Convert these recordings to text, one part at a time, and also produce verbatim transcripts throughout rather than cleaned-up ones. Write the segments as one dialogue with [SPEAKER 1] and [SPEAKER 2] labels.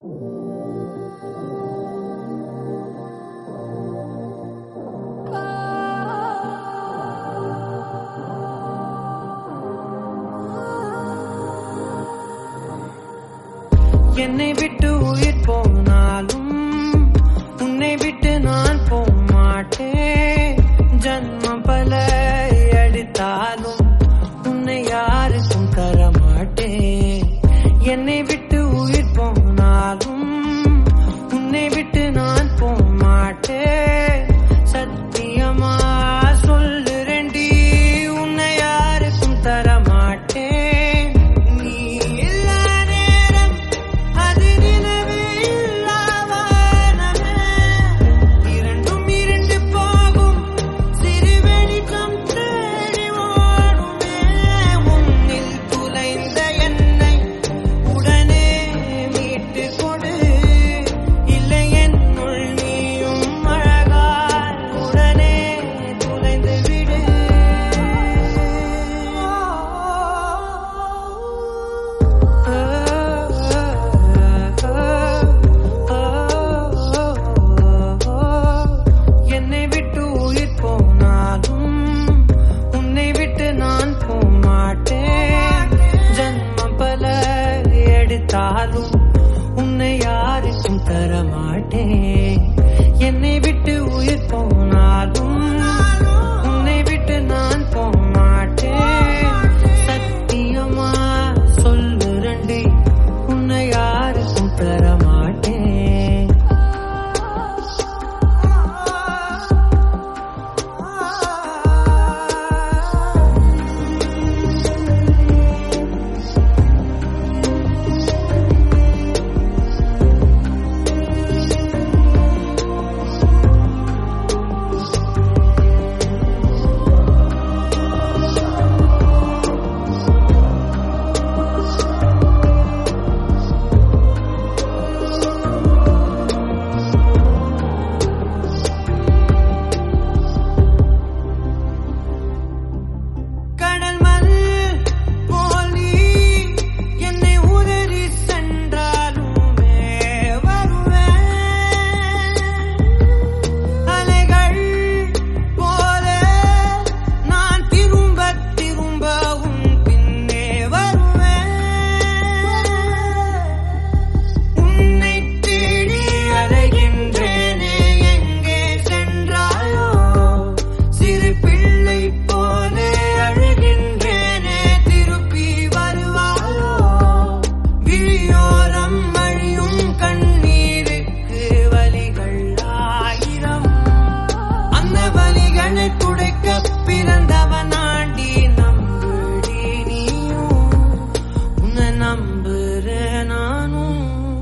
[SPEAKER 1] என்னை விட்டு உயிர் போனாலும் உன்னை விட்டு நான் போக மாட்டேன். ஜன்மம் பல எடுத்தாலும் உன்னை யாருக்கும் தர மாட்டேன். என்னை விட்டு உயிர் போனாலும் உன்னை விட்டு நான் போக மாட்டேன். சத்தியமா சொல்லுறேன்டி, உன்னை யாருக்கும் தர மாட்டேன். உன்னை யாருக்கும் தர மாட்டேன். என்னை விட்டு உயிர் போனாலும் உன்னை விட்டு நான் போக மாட்டேன். சத்தியமா சொல்லுறேன்டி, உன்னை யாருக்கும் தர மாட்டேன். துடைக்க பிறந்தவனாண்டி நம்புடி நீயும், உன்னை நம்புற நானும்.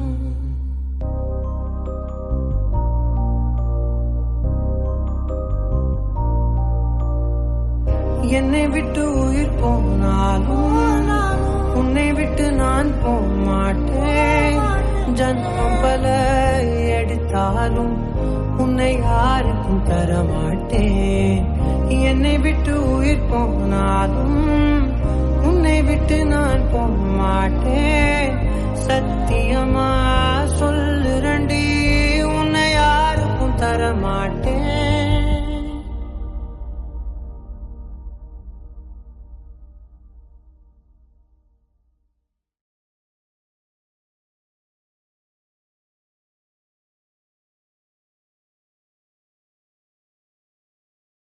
[SPEAKER 1] என்னை விட்டு உயிர் போனாலும் உன்னை விட்டு நான் போக மாட்டேன். ஜன்மம் பல எடுத்தாலும் உன்னை யாருக்கும் தர மாட்டேன். என்னை விட்டு உயிர் போனாலும் உன்னை விட்டு நான் போக மாட்டேன். சத்தியமா